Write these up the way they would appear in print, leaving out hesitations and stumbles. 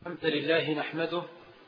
الحمد لله نحمده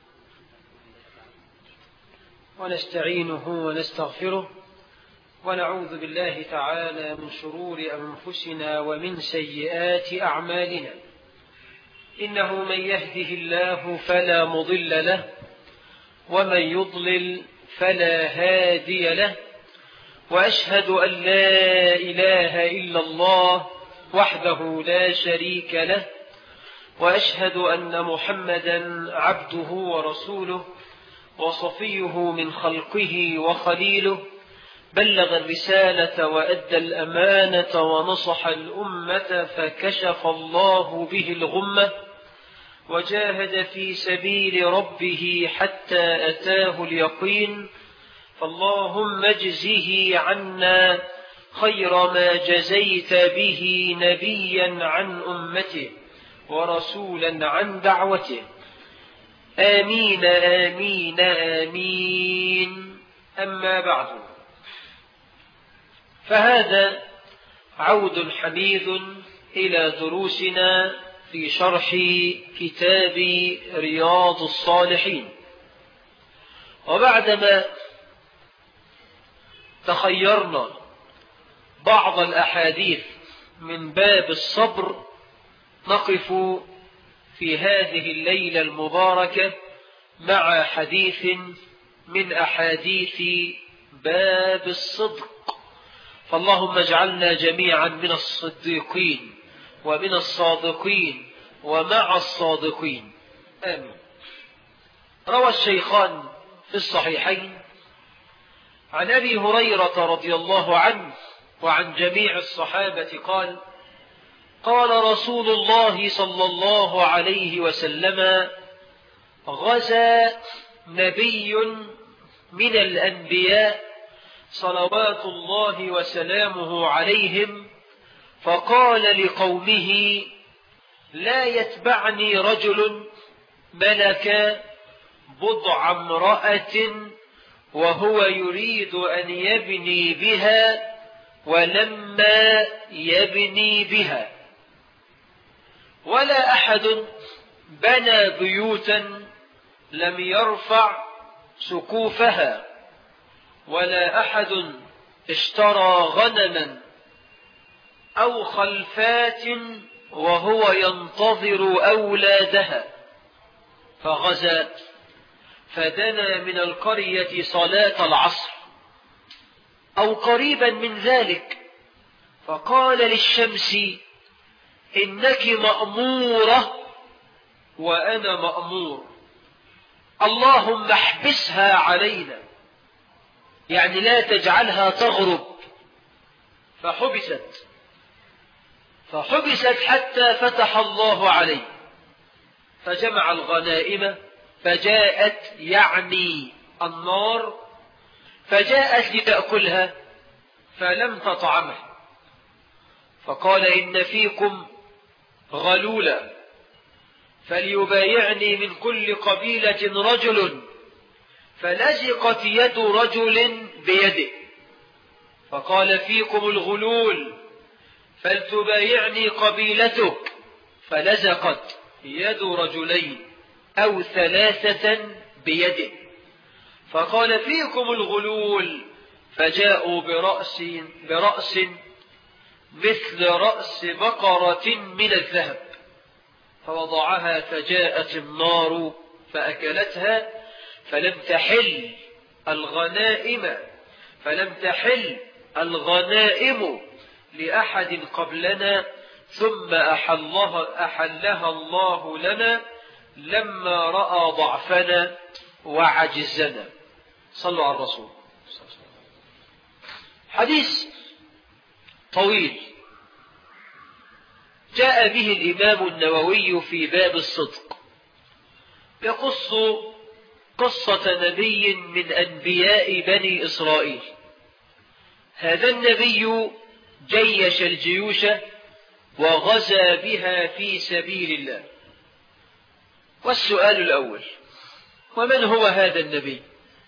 ونستعينه ونستغفره ونعوذ بالله تعالى من شرور أنفسنا ومن سيئات أعمالنا. إنه من يهده الله فلا مضل له ومن يضلل فلا هادي له، وأشهد أن لا إله إلا الله وحده لا شريك له، وأشهد أن محمدا عبده ورسوله وصفيه من خلقه وخليله، بلغ الرسالة وأدى الأمانة ونصح الأمة فكشف الله به الغمة، وجاهد في سبيل ربه حتى أتاه اليقين. فاللهم اجزه عنا خير ما جزيت به نبيا عن أمته ورسولا عن دعوته. آمين آمين آمين. أما بعد، فهذا عود حميد إلى دروسنا في شرح كتاب رياض الصالحين. وبعدما تخيرنا بعض الأحاديث من باب الصبر، نقف في هذه الليلة المباركة مع حديث من أحاديث باب الصدق. فاللهم اجعلنا جميعا من الصديقين ومن الصادقين ومع الصادقين، آمين. روى الشيخان في الصحيحين عن أبي هريرة رضي الله عنه وعن جميع الصحابة قال: قال رسول الله صلى الله عليه وسلم: غزا نبي من الأنبياء صلوات الله وسلامه عليهم، فقال لقومه: لا يتبعني رجل ملك بضع امرأة وهو يريد أن يبني بها ولما يبني بها، ولا أحد بنى بيوتا لم يرفع سقوفها، ولا أحد اشترى غنما أو خلفات وهو ينتظر أولادها، فغزا فدنا من القرية صلاة العصر أو قريبا من ذلك، فقال للشمس: إنك مأمورة وأنا مأمور، اللهم احبسها علينا، يعني لا تجعلها تغرب. فحبست حتى فتح الله عليه، فجمع الغنائم فجاءت، يعني النار، فجاءت لتأكلها فلم تطعمها، فقال: إن فيكم غلولا فليبايعني من كل قبيلة رجل، فلزقت يد رجل بيده، فقال: فيكم الغلول فلتبايعني قبيلتك، فلزقت يد رجلين أو ثلاثة بيده، فقال: فيكم الغلول، فجاءوا برأس مثل رأس بقرة من الذهب، فوضعها، فجاءت النار فأكلتها، فلم تحل الغنائم لأحد قبلنا، ثم أحلها الله لنا لما رأى ضعفنا وعجزنا. صلوا على الرسول. حديث طويل جاء به الإمام النووي في باب الصدق، يقص قصة نبي من أنبياء بني إسرائيل. هذا النبي جيش الجيوش وغزا بها في سبيل الله. والسؤال الأول: ومن هو هذا النبي؟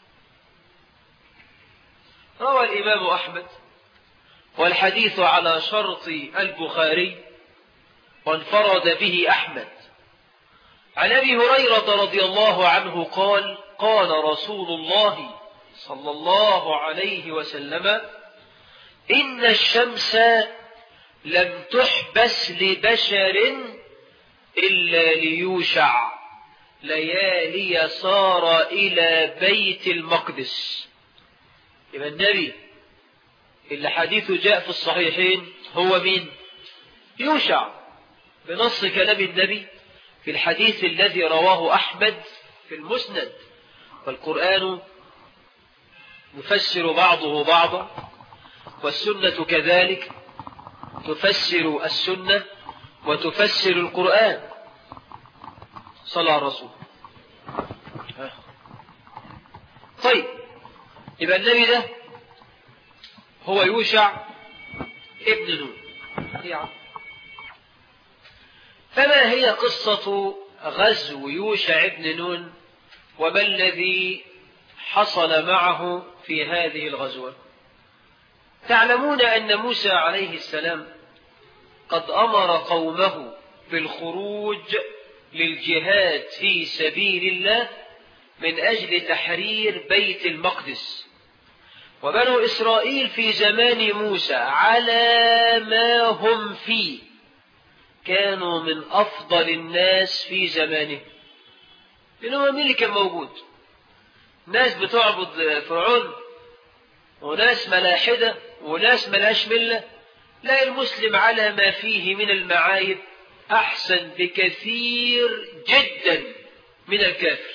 روى الإمام أحمد، والحديث على شرط البخاري، وانفرد به أحمد، عن أبي هريرة رضي الله عنه قال قال رسول الله صلى الله عليه وسلم إن الشمس لم تحبس لبشر إلا ليوشع ليالي صار إلى بيت المقدس. يبقى النبي اللي حديثه جاء في الصحيحين هو مين؟ يوشع، بنص كلام النبي في الحديث الذي رواه أحمد في المسند. فالقرآن يفسر بعضه بعضا، والسنة كذلك تفسر السنة وتفسر القرآن. صلى على الرسول. طيب، يبقى النبي ده هو يوشع ابن نون. فما هي قصة غزو يوشع ابن نون، وما الذي حصل معه في هذه الغزوة؟ تعلمون أن موسى عليه السلام قد أمر قومه بالخروج للجهاد في سبيل الله من أجل تحرير بيت المقدس. وبنو إسرائيل في زمان موسى على ما هم فيه كانوا من أفضل الناس في زمانه، لأنه مين اللي كان موجود؟ ناس بتعبد فرعون، وناس ملاحدة، وناس ملاش ملة. لا، المسلم على ما فيه من المعايب أحسن بكثير جدا من الكافر.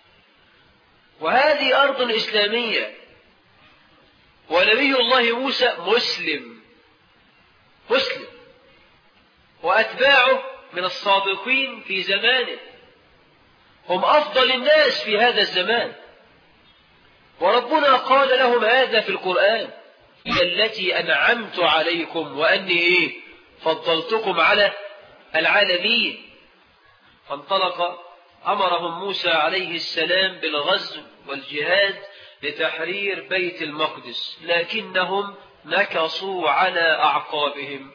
وهذه أرض إسلامية، ونبي الله موسى مسلم، وأتباعه من الصادقين في زمانه هم أفضل الناس في هذا الزمان. وربنا قال لهم هذا في القرآن: هي التي أنعمت عليكم وأني فضلتكم على العالمين. فانطلق أمرهم موسى عليه السلام بالغزو والجهاد لتحرير بيت المقدس، لكنهم نكصوا على أعقابهم.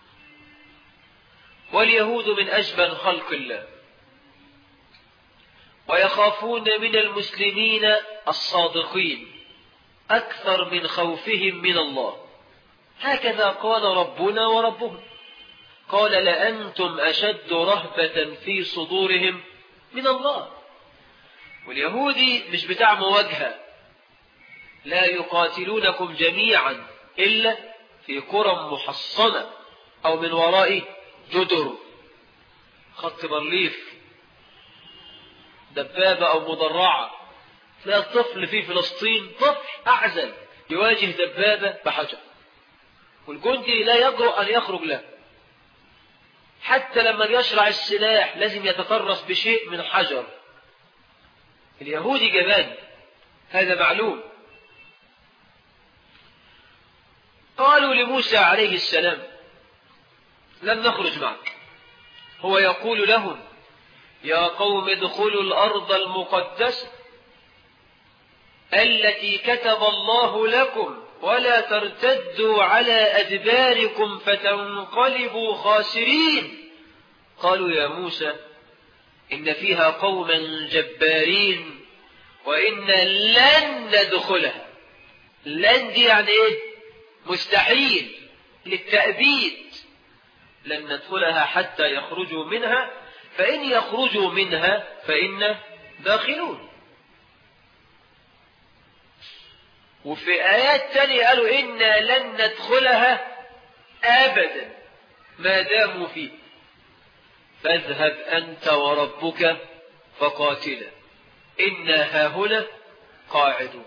واليهود من أجبن خلق الله، ويخافون من المسلمين الصادقين أكثر من خوفهم من الله. هكذا قال ربنا وربهم، قال: لأنتم أشد رهبة في صدورهم من الله. واليهودي مش بتاع مواجهة، لا يقاتلونكم جميعا إلا في قرى محصنة أو من وراء جدر، خط برليف، دبابة أو مدرعة. تلاقي الطفل في فلسطين، طفل أعزل يواجه دبابة بحجر، والجندي لا يجرؤ أن يخرج له، حتى لما يشرع السلاح لازم يتطرف بشيء من حجر. اليهودي جبان، هذا معلوم. قالوا لموسى عليه السلام: لن نخرج معك. هو يقول لهم: يا قوم ادخلوا الأرض المقدسة التي كتب الله لكم ولا ترتدوا على أدباركم فتنقلبوا خاسرين. قالوا: يا موسى إن فيها قوما جبارين وإنا لن ندخلها. لن دي يعني إيه؟ مستحيل، للتأبيد. لن ندخلها حتى يخرجوا منها، فإن يخرجوا منها فإنا داخلون. وفي آيات تانية قالوا: إنا لن ندخلها أبدا ما داموا فيه، فاذهب أنت وربك فقاتلا إنا هاهنا قاعدون.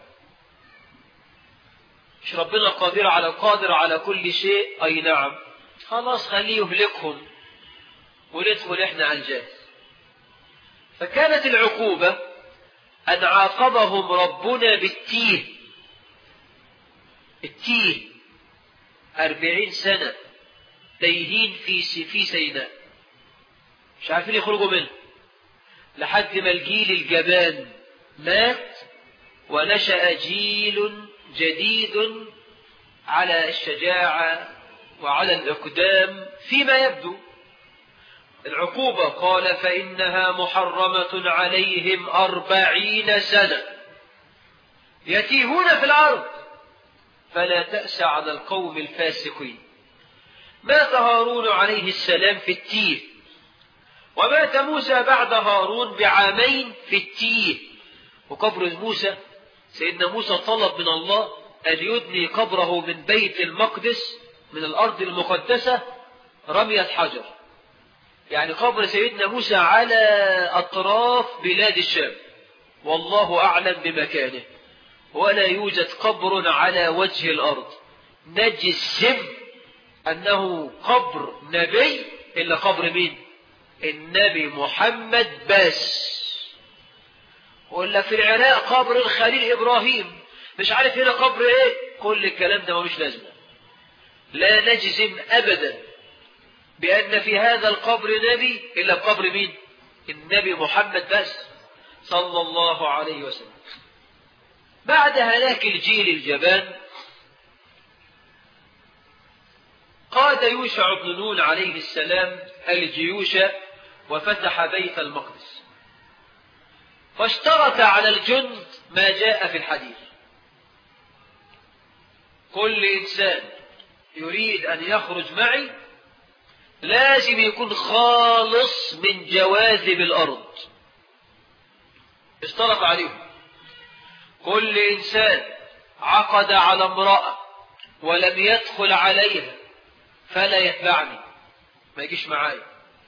مش ربنا قادر على كل شيء؟ أي نعم. خلاص، خليه يهلكهم وندخل إحنا على الجاهز. فكانت العقوبة أن عاقبهم ربنا بالتيه. التيه 40 سنة تايهين في سيناء، مش عارفين يخرجوا منه، لحد ما الجيل الجبان مات ونشأ جيل جديد على الشجاعة وعلى الإقدام فيما يبدو. العقوبة قال فإنها محرمة عليهم 40 سنة يتيهون في الأرض فلا تأس على القوم الفاسقين. مات هارون عليه السلام في التيه، ومات موسى بعد هارون ب2 في التيه. وقبر موسى سيدنا موسى طلب من الله أن يدني قبره من بيت المقدس من الأرض المقدسة رمية حجر، يعني قبر سيدنا موسى على أطراف بلاد الشام، والله أعلم بمكانه، ولا يوجد قبر على وجه الأرض نجزم أنه قبر نبي إلا قبر مين؟ النبي محمد بس. ولا في العراق قبر الخليل إبراهيم، مش عارف هنا قبر إيه، كل الكلام ده مش لازم. لا نجزم أبدا بأن في هذا القبر نبي إلا قبر مين؟ النبي محمد بس صلى الله عليه وسلم. بعد هلاك الجيل الجبان قاد يوشع بن نون عليه السلام الجيوش وفتح بيت المقدس، فاشترط على الجند ما جاء في الحديث: كل إنسان يريد أن يخرج معي لازم يكون خالص من جواذب الأرض. اشترط عليهم كل إنسان عقد على امرأة ولم يدخل عليها فلا يتبعني، ما يجيش معايا.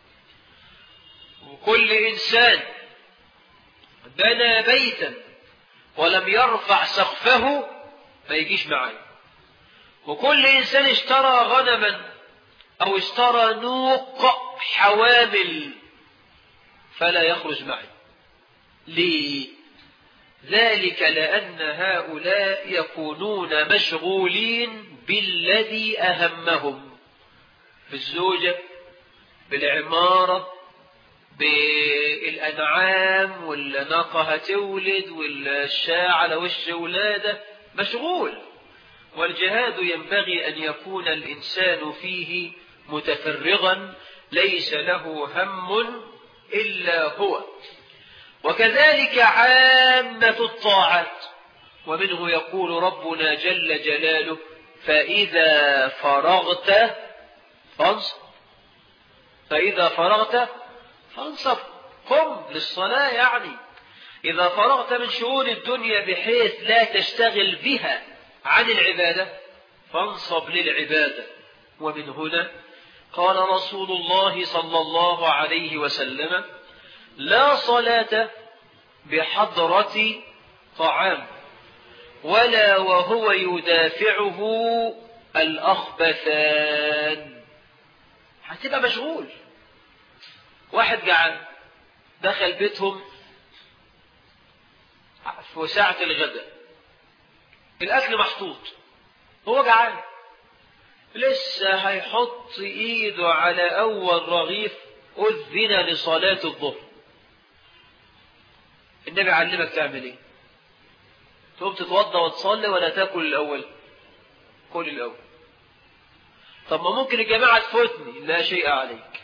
وكل إنسان بنى بيتا ولم يرفع سقفه ما يجيش معايا. وكل إنسان اشترى غنما أو اشترى نوق حوامل فلا يخرج معي. ليه؟ ذلك لأن هؤلاء يكونون مشغولين بالذي أهمهم، بالزوجة، بالعمارة، بالأنعام، والناقة هتولد، والشاة على وش ولادة، مشغول. والجهاد ينبغي أن يكون الإنسان فيه متفرغا ليس له هم إلا هو. وكذلك عامة الطاعات، ومنه يقول ربنا جل جلاله: فإذا فرغت فانصب، فإذا فرغت فانصب، قم للصلاة. يعني إذا فرغت من شؤون الدنيا بحيث لا تشتغل بها عن العبادة فانصب للعبادة. ومن هنا قال رسول الله صلى الله عليه وسلم: لا صلاة بحضرة طعام ولا وهو يدافعه الأخبثان. هتبقى مشغول. واحد جعان دخل بيتهم في ساعة الغداء، الأكل محطوط، هو جعان لسه هيحط إيده على أول رغيف أذن لصلاة الظهر. النبي علمك تعمل إيه؟ تقوم تتوضى وتصلي ولا تاكل الأول؟ كل الأول. طب ما ممكن الجماعة تفوتني، لا شيء عليك،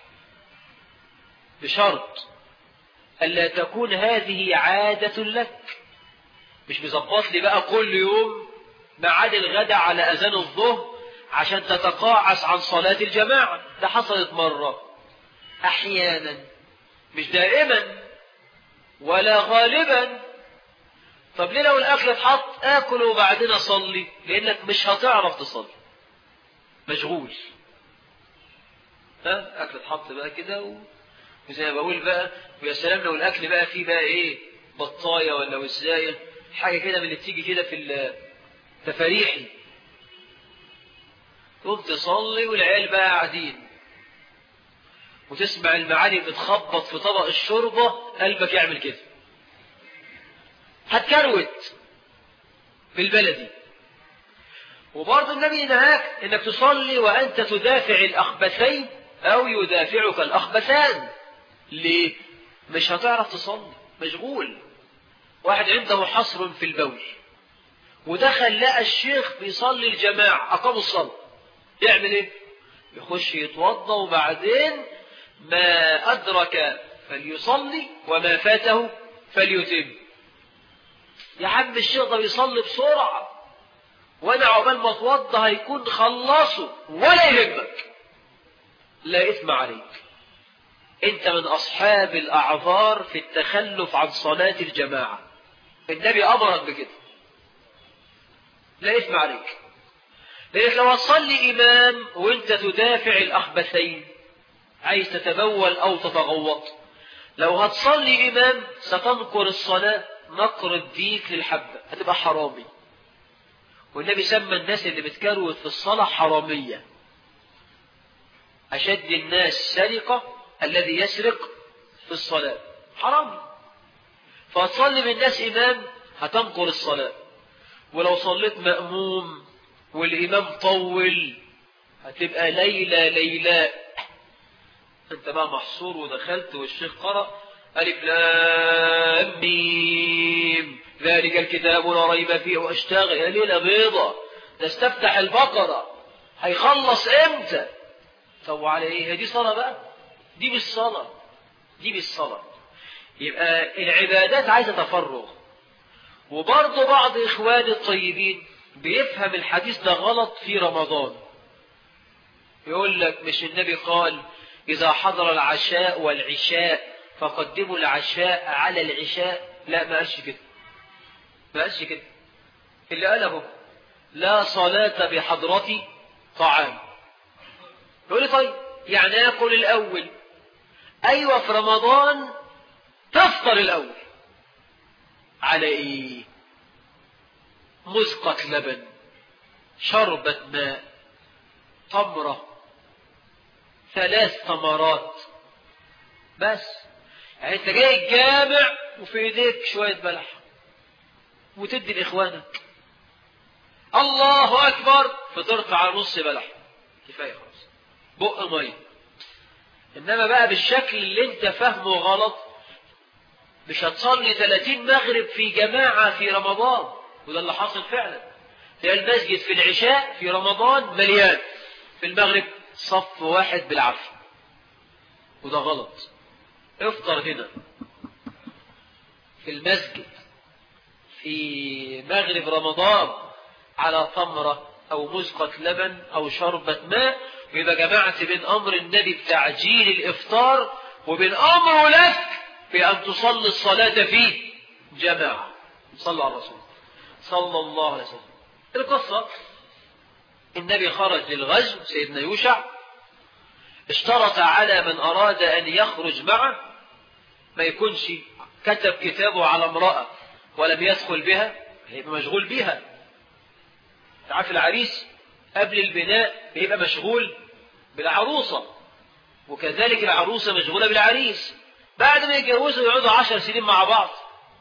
بشرط ألا تكون هذه عادة لك. مش مظبط لي بقى كل يوم ميعاد الغداء على أذان الظهر عشان تتقاعس عن صلاة الجماعة. ده حصلت مرة أحيانا، مش دائما ولا غالبا. طب ليه لو الأكل اتحط آكل وبعدين أصلي؟ لأنك مش هتعرف تصلي، مشغول. أكل اتحط بقى كده وزي ما بقول بقى، ويا سلام لو الأكل بقى فيه بقى إيه، بطاية ولا وزاية، حاجة كده من اللي بتيجي كده في التفاريحي، تقوم تصلي والعيال بقى قاعدين وتسمع المعاني بتخبط في طبق الشوربة، قلبك يعمل كده، هتكروت في البلدي. وبرضه النبي نهاك انك تصلي وانت تدافع الاخبثين او يدافعك الاخبثان. ليه؟ مش هتعرف تصلي، مشغول. واحد عنده حصر في البول ودخل لقى الشيخ بيصلي الجماعة، اقاموا الصلاة، يعمل ايه؟ يخش يتوضى وبعدين ما أدرك فليصلي وما فاته فليتم. يا عم الشيخ ده بيصلي بسرعة وأنا عقبال ما اتوضى هيكون خلصه ولا يهمك، لا إثم عليك، أنت من أصحاب الأعذار في التخلف عن صلاة الجماعة، النبي أمرك بكده، لا إثم عليك. لأنك لو هتصلي إمام وأنت تدافع الأخبثين، عايز تتبول أو تتغوط، لو هتصلي إمام ستنقر الصلاة نقر الديك للحبة، هتبقى حرامي. والنبي سمى الناس اللي بتكروت في الصلاة حرامية. أشد الناس سرقة الذي يسرق في الصلاة، حرامي. فهتصلي بالناس إمام هتنقر الصلاة، ولو صليت مأموم والإمام طول هتبقى ليلى ليلاء. أنت بقى محصور ودخلت والشيخ قرأ ألف لام ميم ذلك الكتاب لا ريب فيه واشتغل، يا ليلة بيضة، تستفتح البقرة، هيخلص امتى؟ طب على ايه؟ دي صلاة بقى؟ دي بالصلاة، دي بالصلاة. يبقى العبادات عايزة تفرغ. وبرضه بعض إخواني الطيبين بيفهم الحديث ده غلط في رمضان، يقول لك مش النبي قال إذا حضر العشاء والعشاء فقدموا العشاء على العشاء؟ لا، ما قالش كده، ما قالش كده. اللي قاله لا صلاة بحضرة طعام. يقول لي طيب يعني آكل الأول؟ أيوة، في رمضان تفطر الأول على إيه؟ مزقة لبن، شربة ماء، تمرة، 3 تمرات بس. يعني انت جاي الجامع وفي ايديك شوية بلح وتدي لإخوانك، الله أكبر، فطرت على نص بلح، كفاية خلاص، بق مية. إنما بقى بالشكل اللي انت فهمه غلط مش هتصلي 30 مغرب في جماعة في رمضان، وده اللي حاصل فعلا. تلاقي المسجد في العشاء في رمضان مليان، في المغرب صف واحد بالعافية، وده غلط. افطر هنا في المسجد في مغرب رمضان على تمرة أو مزقة لبن أو شربة ماء، ويبقى جماعة بين أمر النبي بتعجيل الإفطار وبين أمره لك بأن تصلي الصلاة في جماعة. صلى على الرسول صلى الله عليه وسلم. القصة النبي خرج للغزو، سيدنا يوشع اشترط على من أراد أن يخرج معه ما يكونش كتب كتابه على امرأة ولم يدخل بها، هيبقى مشغول بها. تعرف العريس قبل البناء بيبقى مشغول بالعروسة، وكذلك العروسة مشغولة بالعريس. بعد ما يتجوزوا يقعدوا 10 سنين مع بعض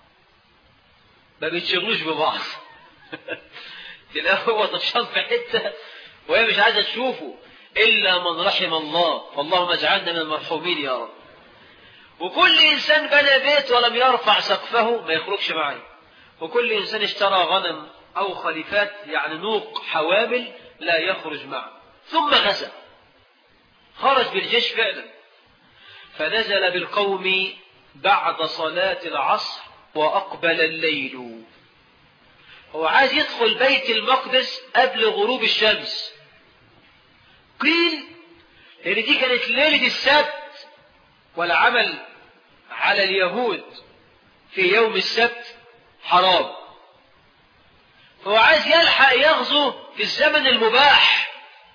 ما بيتشغلوش ببعض. تلاقيه هو طفشان في حتة وهي مش عايزة تشوفه إلا من رحم الله، فاللهم اجعلنا من المرحومين يا رب. وكل إنسان بنى بيت ولم يرفع سقفه ما يخرجش معي، وكل إنسان اشترى غنم أو خليفات يعني نوق حوامل لا يخرج معه. ثم غزا، خرج بالجيش فعلا، فنزل بالقوم بعد صلاة العصر وأقبل الليل. هو عايز يدخل بيت المقدس قبل غروب الشمس. قيل لأن دي كانت ليلة السبت، والعمل على اليهود في يوم السبت حرام، فهو عايز يلحق يغزو في الزمن المباح.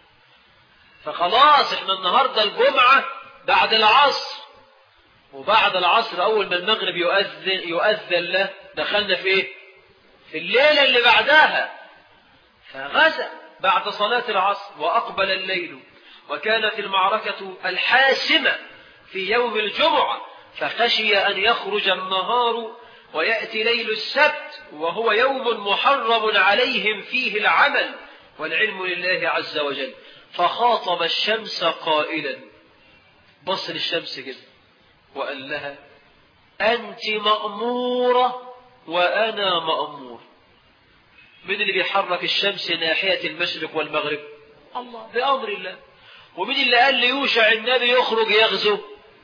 فخلاص احنا النهاردة الجمعة بعد العصر، وبعد العصر أول ما المغرب يؤذن له دخلنا في ايه؟ في الليلة اللي بعدها. فغزا بعد صلاة العصر وأقبل الليل، وكانت المعركة الحاسمة في يوم الجمعة، فخشي أن يخرج النهار ويأتي ليل السبت وهو يوم محرم عليهم فيه العمل والعلم لله عز وجل. فخاطب الشمس قائلا، بص للشمس كده وقال لها أنت مأمورة وأنا مأمور. من اللي بيحرك الشمس ناحية المشرق والمغرب؟ الله، بأمر الله. ومن اللي قال ليوشع النبي يخرج يغزو؟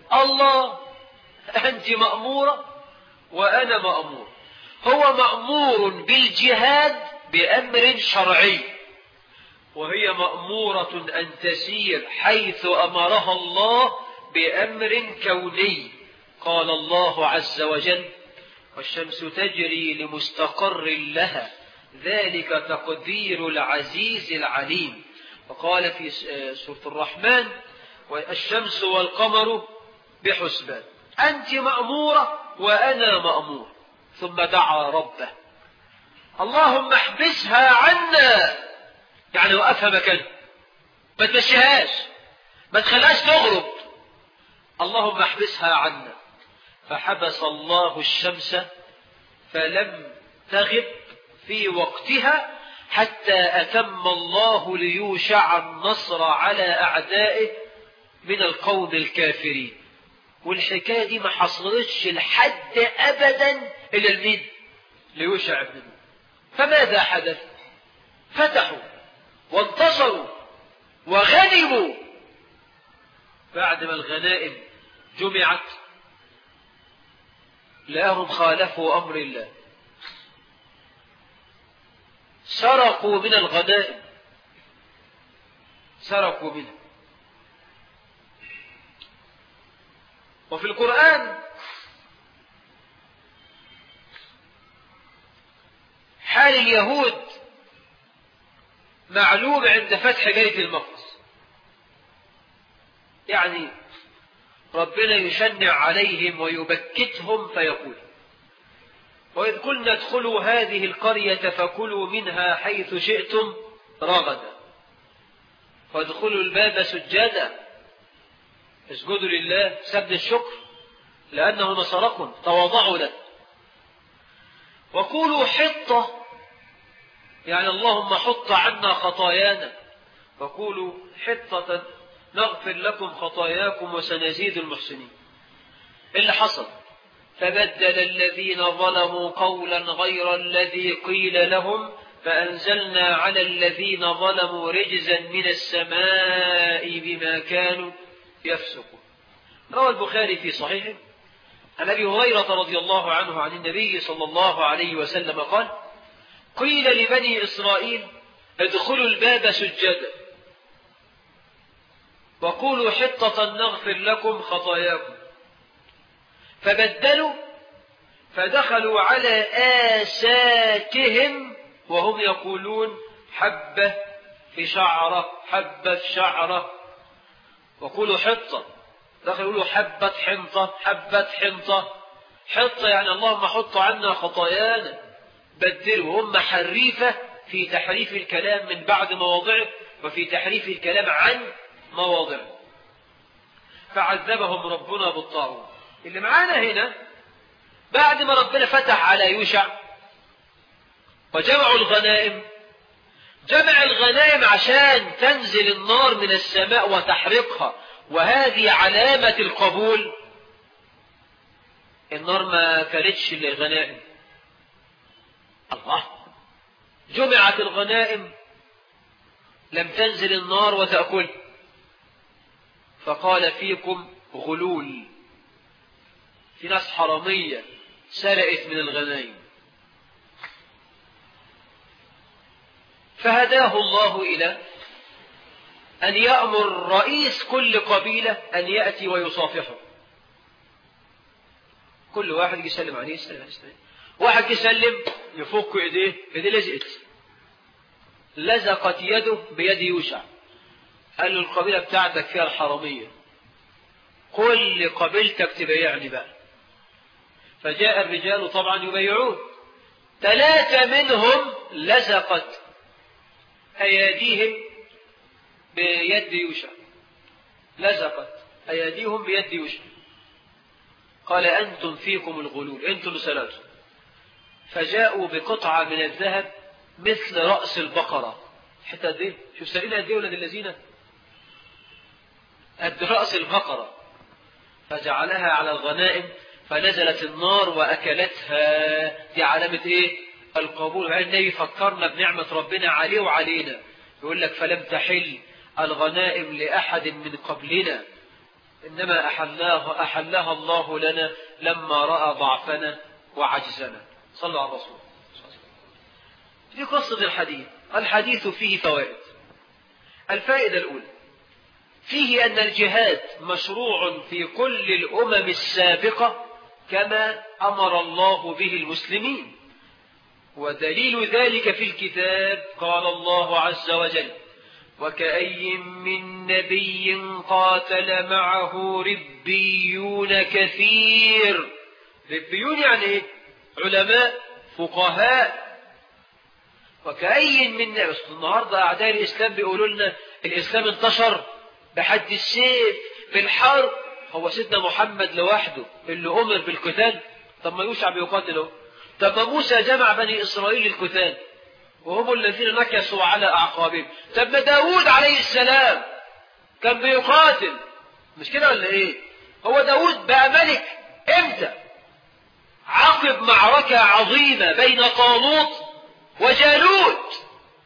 الله أنت مأمورة وأنا مأمور. هو مأمور بالجهاد بأمر شرعي، وهي مأمورة أن تسير حيث أمرها الله بأمر كوني. قال الله عز وجل: والشمس تجري لمستقر لها ذلك تقدير العزيز العليم. وقال في سورة الرحمن: والشمس والقمر بحسبان. أنت مأمورة وأنا مأمور. ثم دعا ربه: اللهم احبسها عنا، يعني وقفها مكانها، ما تمشيهاش، ما تخليهاش تغرب، اللهم احبسها عنا. فحبس الله الشمس فلم تغب في وقتها حتى أتم الله ليوشع النصر على أعدائه من القوم الكافرين. والحكاية دي ما حصلتش لحد أبدا إلا المين؟ ليوشع بن نون. فماذا حدث؟ فتحوا وانتصروا وغنموا. بعد ما الغنائم جمعت لهم خالفوا أمر الله، سرقوا من الغنائم، سرقوا منها. وفي القرآن حال اليهود معلوم عند فتح بيت المقدس، يعني ربنا يشنع عليهم ويبكتهم فيقول: وإذ قلنا ادخلوا هذه القرية فكلوا منها حيث شئتم رغدا وادخلوا الباب سجدا اسجدوا لله سجد الشكر لأنه نصركم تواضعوا له، وقولوا حطة يعني اللهم حط عنا خطايانا، وقولوا حطة نغفر لكم خطاياكم وسنزيد المحسنين. اللي حصل: فبدل الذين ظلموا قولا غير الذي قيل لهم فأنزلنا على الذين ظلموا رجزا من السماء بما كانوا يفسقون. روى البخاري في صحيحه عن أبي هريرة رضي الله عنه عن النبي صلى الله عليه وسلم قال: قيل لبني إسرائيل ادخلوا الباب سجدا وقولوا حطة نغفر لكم خطاياكم، فبدلوا فدخلوا على آساتهم وهم يقولون حبة في شعرة حبة في شعرة، وقولوا حطة دخلوا يقولوا حبة حنطة حبة حنطة. حطة يعني اللهم حط عنا خطايانا. بدلوا، هم حريفة في تحريف الكلام من بعد مواضعه وفي تحريف الكلام عن مواضعه. فعذبهم ربنا بالطاعون. اللي معانا هنا بعد ما ربنا فتح على يوشع وجمعوا الغنائم، جمع الغنائم عشان تنزل النار من السماء وتحرقها، وهذه علامة القبول. النار ما كانتش للغنائم، الله، جمعت الغنائم لم تنزل النار وتأكل. فقال فيكم غلول، في ناس حرامية سرقت من الغنائم. فهداه الله إلى أن يأمر رئيس كل قبيلة أن يأتي ويصافحه. كل واحد يسلم عليه السلام. واحد يسلم يفك إيديه لزقت يده بيد يوشع. قال له القبيلة بتاعتك فيها الحرامية، كل قبيلتك تبيعني بقى. فجاء الرجال طبعا يبيعون، 3 منهم لزقت أيديهم بيد يوشع، لزقت أيديهم بيد يوشع. قال أنتم فيكم الغلول، أنتم سلاتوا. فجاءوا بقطعة من الذهب مثل رأس البقرة. حتى دي شوف سرينا قد ايه ولد الذين قد رأس البقرة، فجعلها على الغنائم فنزلت النار وأكلتها. دي علامة ايه؟ القبول. النبي فكرنا بنعمة ربنا عليه وعلينا، يقول لك فلم تحل الغنائم لأحد من قبلنا إنما أحلها الله لنا لما رأى ضعفنا وعجزنا. صلوا على الرسول. في قصة الحديث فيه فوائد. الفائدة الأولى فيه أن الجهاد مشروع في كل الأمم السابقة كما أمر الله به المسلمين، ودليل ذلك في الكتاب قال الله عز وجل: وكأي من نبي قاتل معه ربيون كثير. ربيون يعني إيه؟ علماء فقهاء. وكأي من نبي. النهارده أعداء الإسلام بيقولوا لنا الإسلام انتشر بحد السيف بالحرب. هو سيدنا محمد لوحده اللي أمر بالقتال؟ طب ما يوشع بيقاتله. طب ما موسى جمع بني إسرائيل للقتال وهم الذين نكسوا على أعقابهم. طب ما داود عليه السلام كان بيقاتل، مش كده ولا إيه؟ هو داود بقى ملك إمتى؟ عقب معركة عظيمة بين طالوت وجالوت.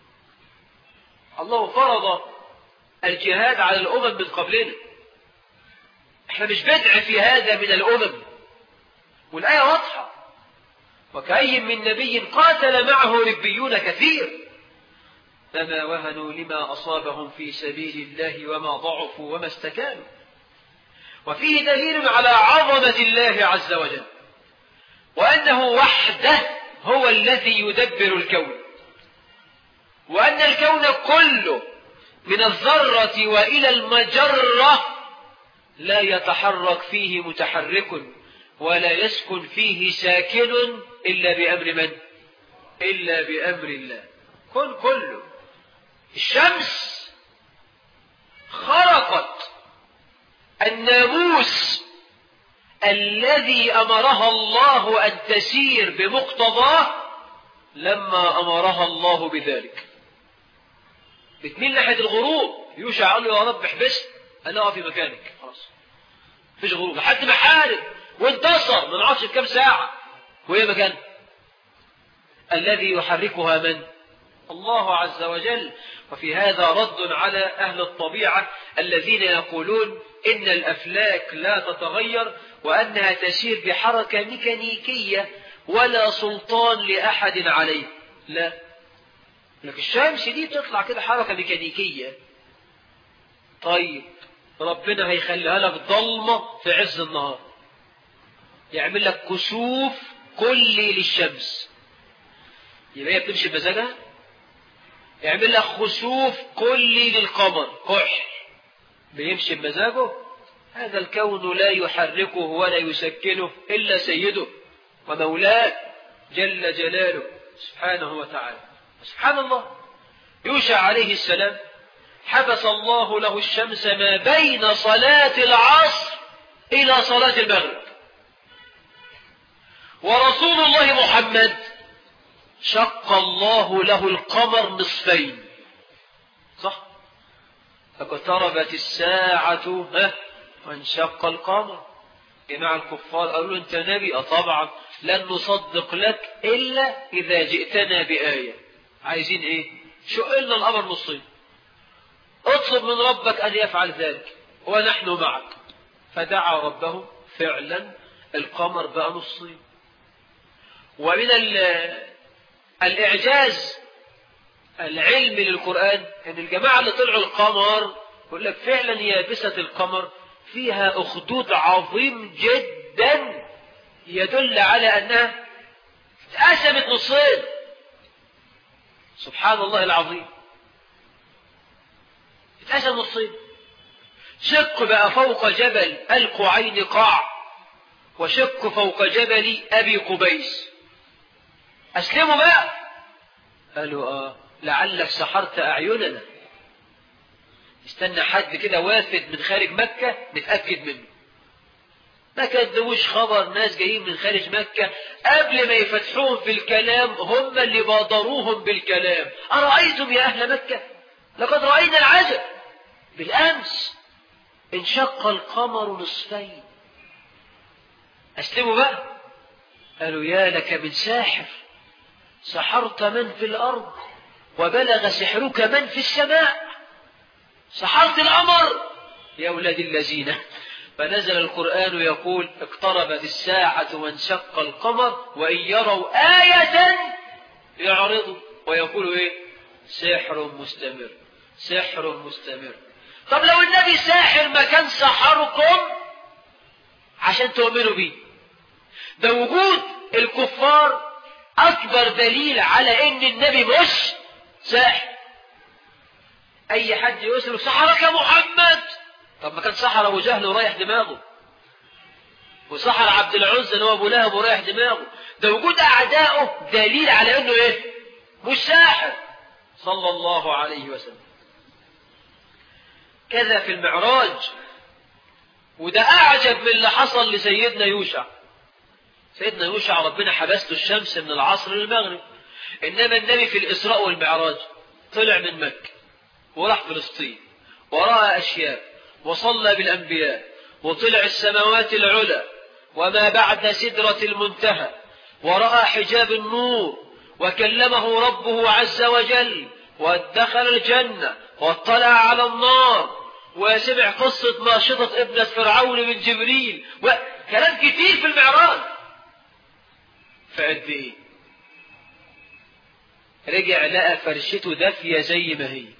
الله فرض الجهاد على الأمم من قبلنا. احنا مش بدع في هذا من الأمم، والآية واضحة: وكأي من نبي قاتل معه ربيون كثير فما وهنوا لما أصابهم في سبيل الله وما ضعفوا وما استكانوا. وفيه دليل على عظمة الله عز وجل، وأنه وحده هو الذي يدبر الكون، وأن الكون كله من الذرة وإلى المجرة لا يتحرك فيه متحرك ولا يسكن فيه ساكن إلا بأمر من؟ إلا بأمر الله. كله. الشمس خرقت الناموس الذي أمرها الله أن تسير بمقتضاه لما أمرها الله بذلك. بتميل ناحية الغروب. يوشع قال له: يا رب احبس، أنا أقف في مكانك. خلاص مفيش غروب لحد ما حارب وانتصر ما نعرفش بكام ساعة وهي مكان. الذي يحركها من؟ الله عز وجل. وفي هذا رد على أهل الطبيعة الذين يقولون إن الأفلاك لا تتغير وأنها تسير بحركة ميكانيكية ولا سلطان لأحد عليه. لا، لكن الشمس دي تطلع كده حركة ميكانيكية. طيب ربنا هيخليها لك ضلمة في عز النهار، يعمل لك كسوف كلي للشمس، يبقى هي بتمشي بمزاجها. يعمل لك خسوف كلي للقمر، كحل، بيمشي بمزاجه. هذا الكون لا يحركه ولا يسكنه إلا سيده ومولاه جل جلاله سبحانه وتعالى. سبحان الله، يوشع عليه السلام حبس الله له الشمس ما بين صلاة العصر إلى صلاة المغرب، ورسول الله محمد شق الله له القمر نصفين. صح؟ فاقتربت الساعة وانشق القمر. جماعة الكفار قالوا له: أنت نبي؟ طبعا لن نصدق لك إلا إذا جئتنا بآية. عايزين إيه؟ شق لنا القمر نصين، اطلب من ربك أن يفعل ذلك ونحن معك. فدعا ربه، فعلا القمر بقى نصين. ومن الإعجاز العلمي للقرآن أن الجماعة اللي طلعوا القمر يقول لك فعلا يابسة القمر فيها أخدود عظيم جدا يدل على أنها اتقسمت نصين. سبحان الله العظيم، اتقسم نصين. شق بقى فوق جبل القعينقاع وشق فوق جبل أبي قبيس. أسلموا بقى. قالوا: لعلك سحرت أعيننا. استنى حد كده وافد من خارج مكة نتأكد منه. ما كدوش خبر ناس جايين من خارج مكة قبل ما يفتحوهم في الكلام، هم اللي بادروهم بالكلام. أرأيتم يا أهل مكة لقد رأينا العجب، بالأمس انشق القمر نصفين. أسلموا بقى. قالوا: يا لك من ساحر، سحرت من في الأرض وبلغ سحرك من في السماء. سحرت القمر يا أولاد الذين، فنزل القرآن يقول اقتربت الساعة وانشق القمر وإن يروا آية يعرضوا ويقولوا ايه؟ سحر مستمر، سحر مستمر. طب لو النبي ساحر ما كان سحركم عشان تؤمنوا بيه؟ ده وجود الكفار أكبر دليل على إن النبي مش ساحر. أي حد يسأل سحرك يا محمد، طب ما كان سحر أبو جهل ورايح دماغه، وسحر عبد العزى اللي هو أبو لهب ورايح دماغه. ده وجود أعدائه دليل على إنه إيه؟ مش ساحر صلى الله عليه وسلم. كذا في المعراج، وده أعجب من اللي حصل لسيدنا يوشع. سيدنا يوشع ربنا حبسته الشمس من العصر للمغرب، إنما النبي في الإسراء والمعراج طلع من مكة وراح فلسطين ورأى أشياء وصلى بالأنبياء وطلع السماوات العلى وما بعد سدرة المنتهى ورأى حجاب النور وكلمه ربه عز وجل ودخل الجنة واطلع على النار وسمع قصة ماشطة ابنة فرعون من جبريل وكلام كتير في المعراج. فقد ايه رجع لقى فرشته دافية زي ما هي،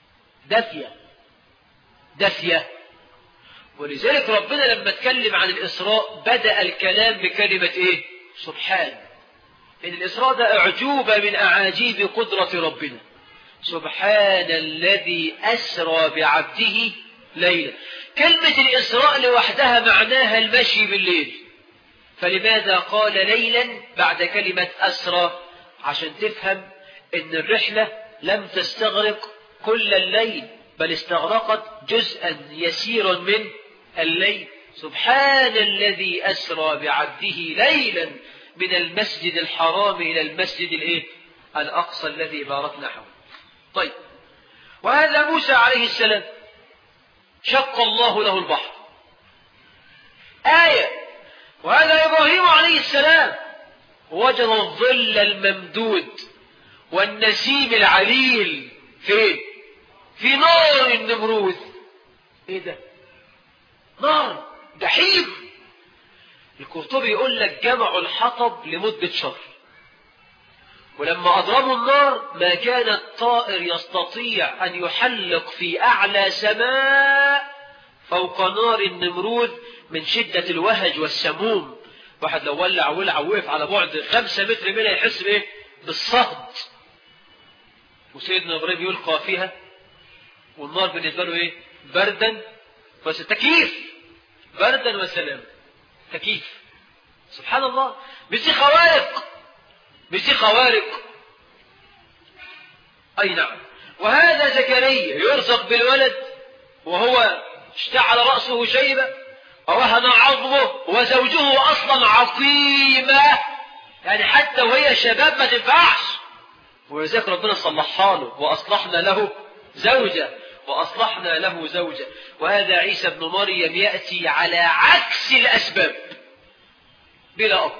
دافية. ولذلك ربنا لما اتكلم عن الإسراء بدأ الكلام بكلمة ايه؟ سبحان. إن الإسراء ده أعجوبة من أعاجيب قدرة ربنا. سبحان الذي أسرى بعبده ليلا. كلمة الإسراء لوحدها معناها المشي بالليل، فلماذا قال ليلا بعد كلمة أسرى؟ عشان تفهم إن الرحلة لم تستغرق كل الليل، بل استغرقت جزءا يسيرا من الليل. سبحان الذي أسرى بعبده ليلا من المسجد الحرام إلى المسجد الأقصى الذي باركنا حوله. طيب، وهذا موسى عليه السلام شق الله له البحر، آية. وهذا إبراهيم عليه السلام وجد الظل الممدود والنسيم العليل فين؟ في نار النمروذ. ايه ده؟ نار جحيم. القرطبي يقول لك جمعوا الحطب لمدة شهر، ولما أضرموا النار ما كان الطائر يستطيع أن يحلق في أعلى سماء فوق نار النمروذ من شدة الوهج والسموم. واحد لو ولع وقف على بعد 5 متر منها يحس بإيه؟ بالصهد. وسيدنا إبراهيم يلقى فيها والنار بالنسبة له إيه؟ بردا تكييف، بردا وسلام، تكييف. سبحان الله، مش دي خوارق. أي نعم. وهذا زكريا يرزق بالولد وهو اشتعل رأسه شيبة ووهن عظمه وزوجه أصلا عقيمة، يعني حتى وهي شباب ما تنفعش، ولذلك ربنا صلحها له وأصلحنا له زوجة. وهذا عيسى بن مريم يأتي على عكس الأسباب بلا أب،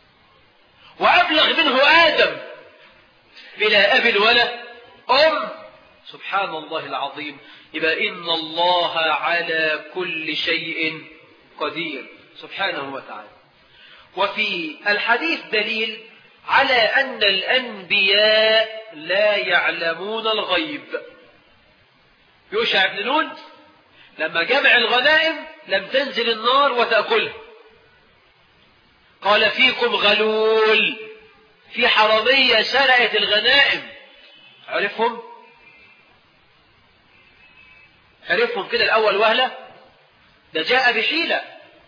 وأبلغ منه آدم بلا أب ولا أم. سبحان الله العظيم. يبقى إن الله على كل شيء قدير سبحانه وتعالى. وفي الحديث دليل على أن الأنبياء لا يعلمون الغيب. يوشع بن نون لما جمع الغنائم لم تنزل النار وتأكلها، قال فيكم غلول، في حرامية سرقت الغنائم. عرفهم كده الأول وهلة، ده جاء بحيلة.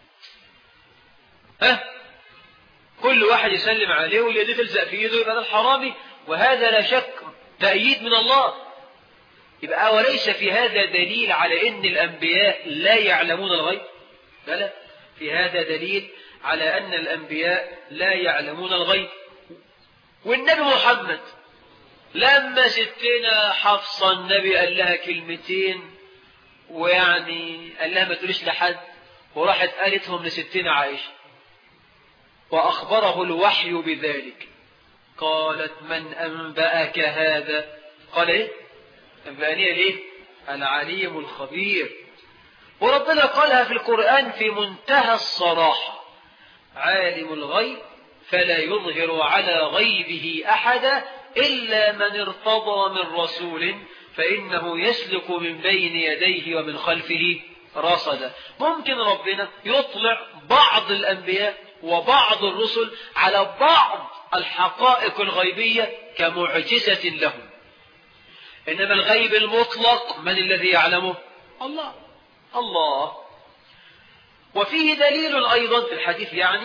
كل واحد يسلم عليه واليد تلزق في يده يبقى ده الحرامي، وهذا لا شك تأييد من الله. يبقى وليس في هذا دليل على أن الأنبياء لا يعلمون الغيب؟ لا، في هذا دليل على أن الأنبياء لا يعلمون الغيب. والنبي محمد لما ستنا حفصة النبي قال لها كلمتين، ويعني قال لها ما تقوليش لحد، وراحت قالتهم لستنا عائشة وأخبره الوحي بذلك. قالت من أنبأك هذا؟ قال إيه؟ أنبأني ليه؟ العليم الخبير. وربنا قالها في القرآن في منتهى الصراحة: عالم الغيب فلا يظهر على غيبه أحدا إلا من ارتضى من رسول فإنه يسلك من بين يديه ومن خلفه رصدا. ممكن ربنا يطلع بعض الأنبياء وبعض الرسل على بعض الحقائق الغيبية كمعجزة لهم، إنما الغيب المطلق من الذي يعلمه؟ الله. وفيه دليل أيضا في الحديث يعني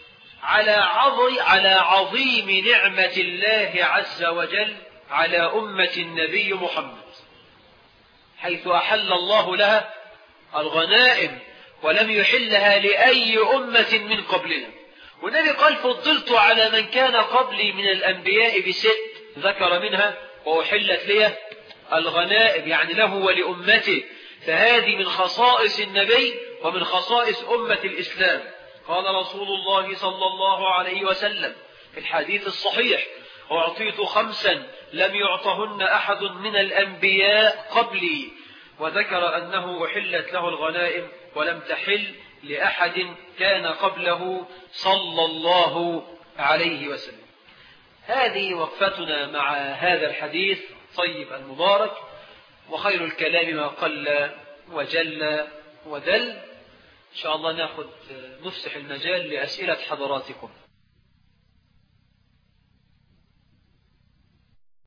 على عظيم نعمة الله عز وجل على أمة النبي محمد، حيث أحل الله لها الغنائم ولم يحلها لأي أمة من قبلنا. والنبي قال: فضلت على من كان قبلي من الأنبياء بست، ذكر منها: وأحلت لي الغنائم، يعني له ولأمته. فهذه من خصائص النبي ومن خصائص أمة الإسلام. قال رسول الله صلى الله عليه وسلم في الحديث الصحيح: أعطيت 5 لم يعطهن أحد من الأنبياء قبلي، وذكر أنه أحلت له الغنائم ولم تحل لأحد كان قبله صلى الله عليه وسلم. هذه وقفتنا مع هذا الحديث طيب المبارك، وخير الكلام ما قل وجل ودل. إن شاء الله نفسح المجال لأسئلة حضراتكم.